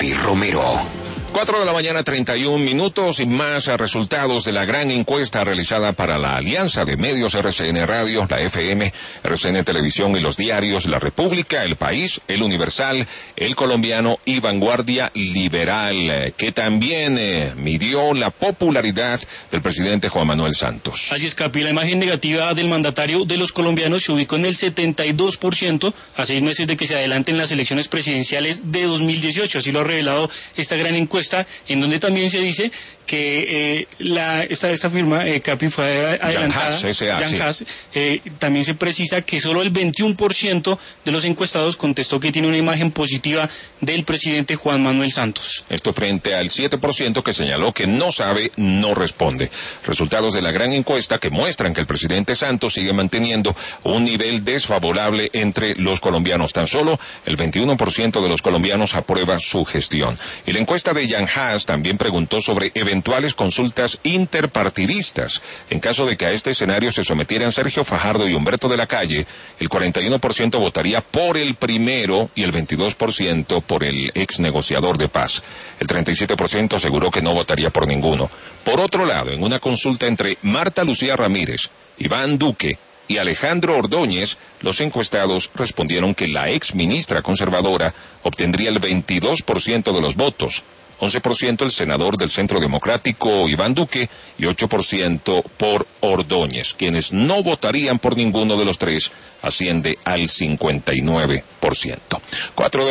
Eddie Romero. 4 de la mañana, 31 minutos y más resultados de la gran encuesta realizada para la Alianza de Medios RCN Radio, la FM, RCN Televisión y los diarios La República, El País, El Universal, El Colombiano y Vanguardia Liberal, que también midió la popularidad del presidente Juan Manuel Santos. Así es, Capi, la imagen negativa del mandatario de los colombianos se ubicó en el 72% a 6 meses de que se adelanten las elecciones presidenciales de 2018, así lo ha revelado esta gran encuesta, en donde también se dice que esta firma, Capi, fue adelantada, Jan Haas, también se precisa que solo el 21% de los encuestados contestó que tiene una imagen positiva del presidente Juan Manuel Santos. Esto frente al 7% que señaló que no sabe, no responde. Resultados de la gran encuesta que muestran que el presidente Santos sigue manteniendo un nivel desfavorable entre los colombianos. Tan solo el 21% de los colombianos aprueba su gestión. Y la encuesta de Jan Haas también preguntó sobre eventuales consultas interpartidistas. En caso de que a este escenario se sometieran Sergio Fajardo y Humberto de la Calle, el 41% votaría por el primero y el 22% por el ex negociador de paz. El 37% aseguró que no votaría por ninguno. Por otro lado, en una consulta entre Marta Lucía Ramírez, Iván Duque y Alejandro Ordóñez, los encuestados respondieron que la ex ministra conservadora obtendría el 22% de los votos, 11% el senador del Centro Democrático Iván Duque y 8% por Ordóñez. Quienes no votarían por ninguno de los tres asciende al 59%.